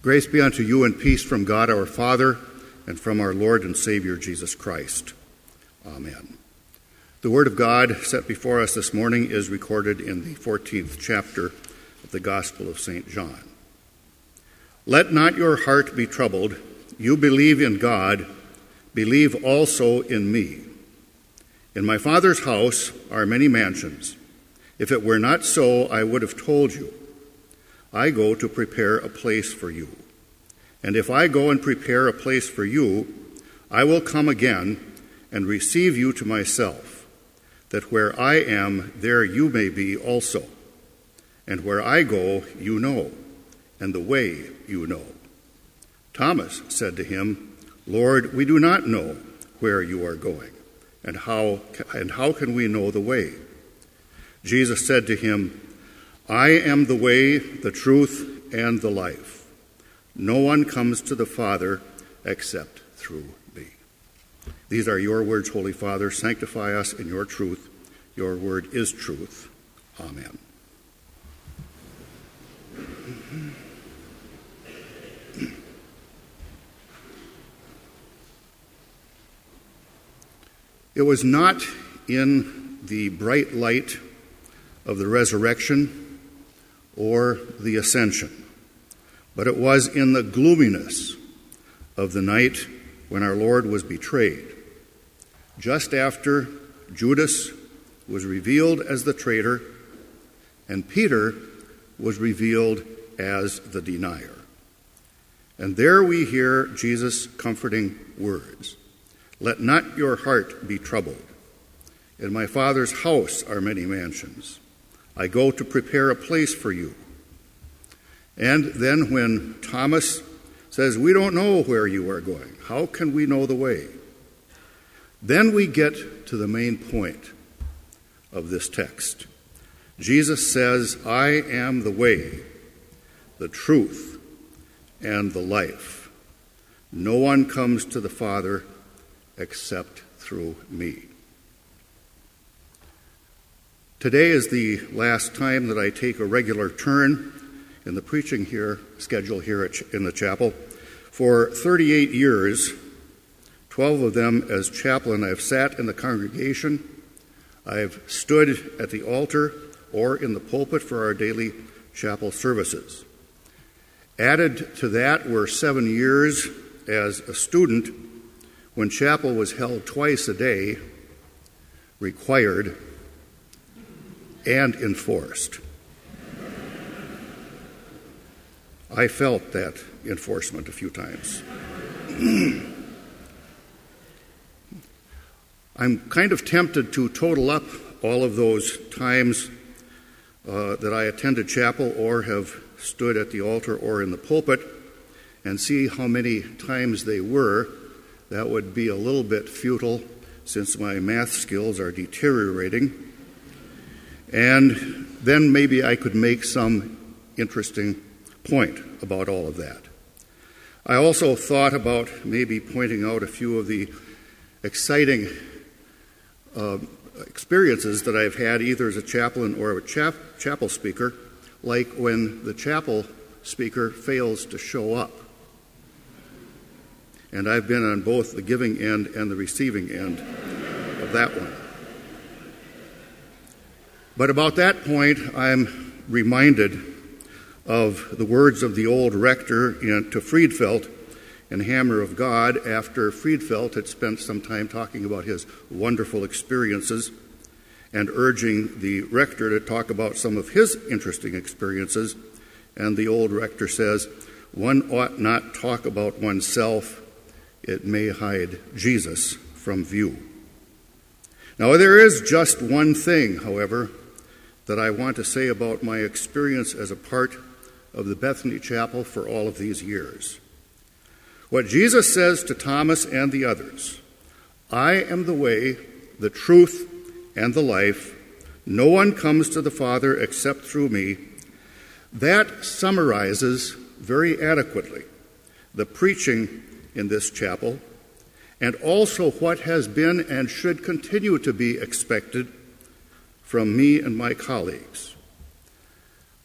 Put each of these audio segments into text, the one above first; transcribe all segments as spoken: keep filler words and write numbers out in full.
Grace be unto you and peace from God our Father and from our Lord and Savior Jesus Christ. Amen. The Word of God set before us this morning is recorded in the fourteenth chapter of the Gospel of Saint John. Let not your heart be troubled. You believe in God, believe also in me. In my Father's house are many mansions. If it were not so, I would have told you. I go to prepare a place for you. And if I go and prepare a place for you, I will come again and receive you to myself, that where I am, there you may be also. And where I go, you know, and the way you know. Thomas said to him, Lord, we do not know where you are going, and how, and how can we know the way? Jesus said to him, I am the way, the truth, and the life. No one comes to the Father except through me. These are your words, Holy Father. Sanctify us in your truth. Your word is truth. Amen. It was not in the bright light of the resurrection or the ascension, but it was in the gloominess of the night when our Lord was betrayed, just after Judas was revealed as the traitor and Peter was revealed as the denier. And there we hear Jesus' comforting words, let not your heart be troubled. In my Father's house are many mansions. I go to prepare a place for you. And then when Thomas says, we don't know where you are going, how can we know the way? Then we get to the main point of this text. Jesus says, I am the way, the truth, and the life. No one comes to the Father except through me. Today is the last time that I take a regular turn in the preaching here schedule here at, in the chapel. For thirty-eight years, twelve of them as chaplain, I've sat in the congregation, I've stood at the altar or in the pulpit for our daily chapel services. Added to that were seven years as a student when chapel was held twice a day, required and enforced. I felt that enforcement a few times. I'm kind of tempted to total up all of those times uh, that I attended chapel or have stood at the altar or in the pulpit and see how many times they were. That would be a little bit futile since my math skills are deteriorating. And then maybe I could make some interesting point about all of that. I also thought about maybe pointing out a few of the exciting uh, experiences that I've had either as a chaplain or a chap- chapel speaker, like when the chapel speaker fails to show up. And I've been on both the giving end and the receiving end of that one. But about that point, I'm reminded of the words of the old rector in, to Friedfeld in Hammer of God after Friedfeld had spent some time talking about his wonderful experiences and urging the rector to talk about some of his interesting experiences. And the old rector says, one ought not talk about oneself. It may hide Jesus from view. Now, there is just one thing, however, that I want to say about my experience as a part of the Bethany Chapel for all of these years. What Jesus says to Thomas and the others, I am the way, the truth, and the life. No one comes to the Father except through me. That summarizes very adequately the preaching in this chapel and also what has been and should continue to be expected from me and my colleagues.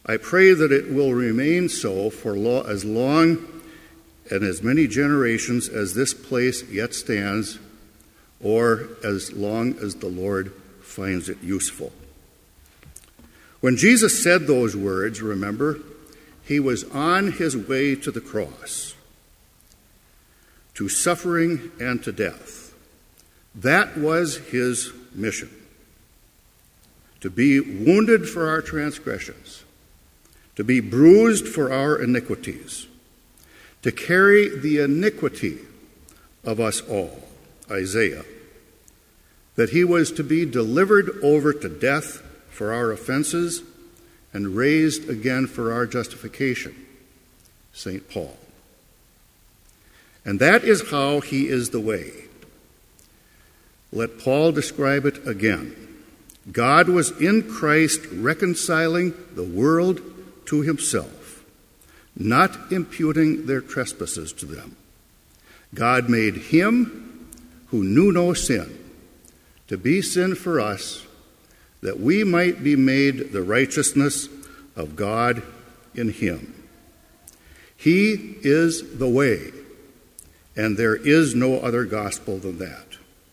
I pray that it will remain so for lo- as long and as many generations as this place yet stands, or as long as the Lord finds it useful. When Jesus said those words, remember, he was on his way to the cross, to suffering and to death. That was his mission, to be wounded for our transgressions, to be bruised for our iniquities, to carry the iniquity of us all, Isaiah, that he was to be delivered over to death for our offenses and raised again for our justification, Saint Paul. And that is how he is the way. Let Paul describe it again. God was in Christ reconciling the world to himself, not imputing their trespasses to them. God made him who knew no sin to be sin for us, that we might be made the righteousness of God in him. He is the way, and there is no other gospel than that.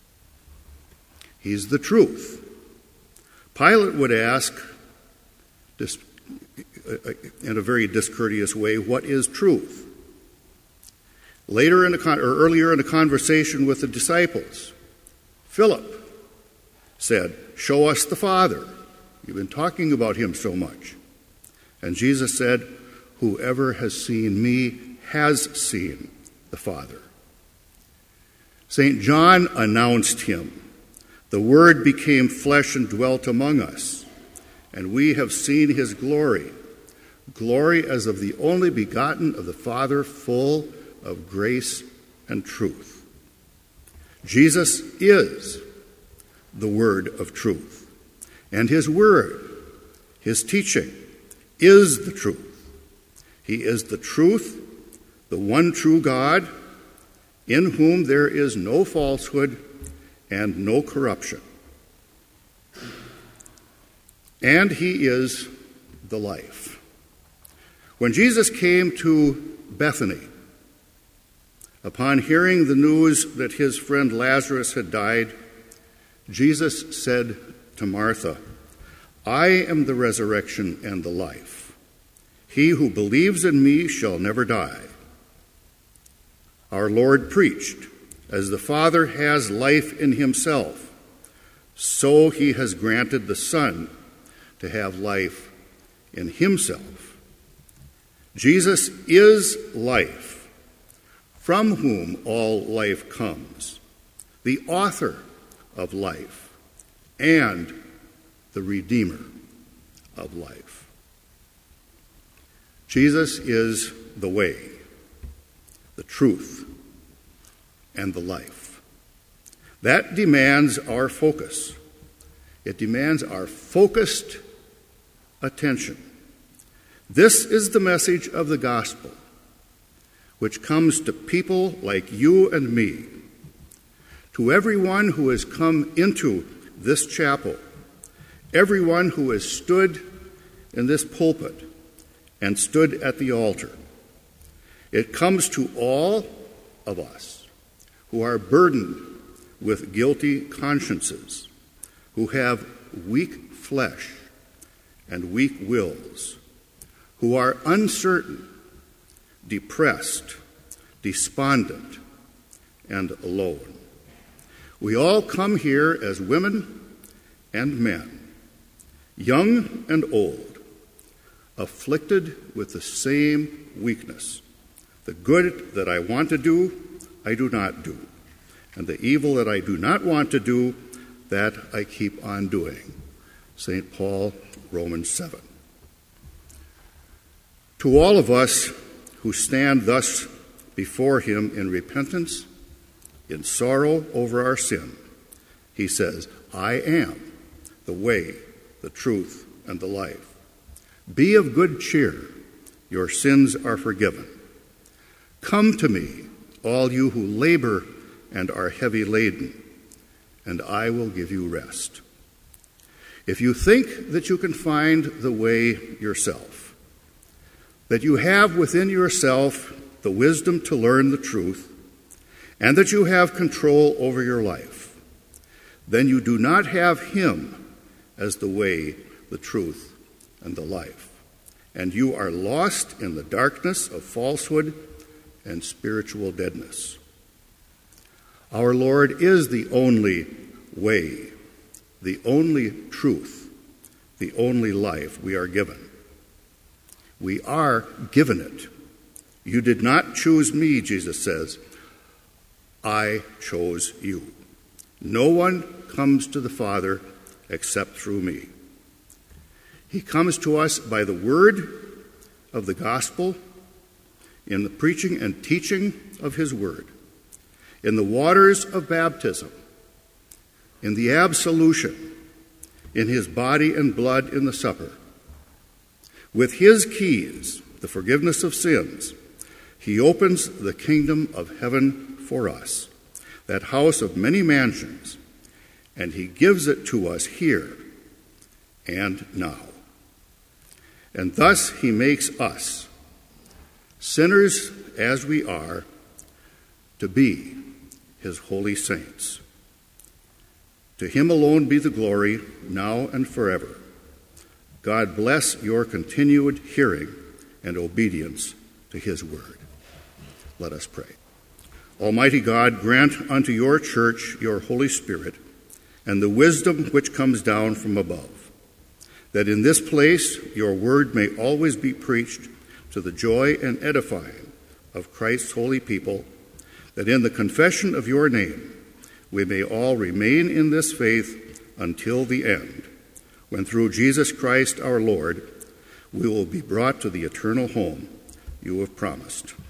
He's the truth. Pilate would ask, in a very discourteous way, what is truth? Later in a con- or earlier in a conversation with the disciples, Philip said, "Show us the Father. You've been talking about him so much." And Jesus said, "Whoever has seen me has seen the Father." Saint John announced him. The Word became flesh and dwelt among us, and we have seen his glory, glory as of the only begotten of the Father, full of grace and truth. Jesus is the Word of truth, and his word, his teaching, is the truth. He is the truth, the one true God, in whom there is no falsehood and no corruption. And he is the life. When Jesus came to Bethany, upon hearing the news that his friend Lazarus had died, Jesus said to Martha, "I am the resurrection and the life. He who believes in me shall never die." Our Lord preached, as the Father has life in himself, so he has granted the Son to have life in himself. Jesus is life, from whom all life comes, the author of life, and the Redeemer of life. Jesus is the way, the truth, and the life. That demands our focus. It demands our focused attention. This is the message of the gospel, which comes to people like you and me, to everyone who has come into this chapel, everyone who has stood in this pulpit and stood at the altar. It comes to all of us who are burdened with guilty consciences, who have weak flesh and weak wills, who are uncertain, depressed, despondent, and alone. We all come here as women and men, young and old, afflicted with the same weakness. The good that I want to do, I do not do. And the evil that I do not want to do, that I keep on doing. Saint Paul, Romans seven. To all of us who stand thus before him in repentance, in sorrow over our sin, he says, "I am the way, the truth, and the life. Be of good cheer. Your sins are forgiven. Come to me, all you who labor and are heavy laden, and I will give you rest." If you think that you can find the way yourself, that you have within yourself the wisdom to learn the truth, and that you have control over your life, then you do not have him as the way, the truth, and the life, and you are lost in the darkness of falsehood and spiritual deadness. Our Lord is the only way, the only truth, the only life we are given. We are given it. You did not choose me, Jesus says. I chose you. No one comes to the Father except through me. He comes to us by the word of the gospel, in the preaching and teaching of his word, in the waters of baptism, in the absolution, in his body and blood in the supper. With his keys, the forgiveness of sins, he opens the kingdom of heaven for us, that house of many mansions, and he gives it to us here and now. And thus he makes us, sinners as we are, to be his holy saints. To him alone be the glory, now and forever. God bless your continued hearing and obedience to his word. Let us pray. Almighty God, grant unto your church your Holy Spirit and the wisdom which comes down from above, that in this place your word may always be preached to the joy and edifying of Christ's holy people, that in the confession of your name we may all remain in this faith until the end, when through Jesus Christ our Lord we will be brought to the eternal home you have promised.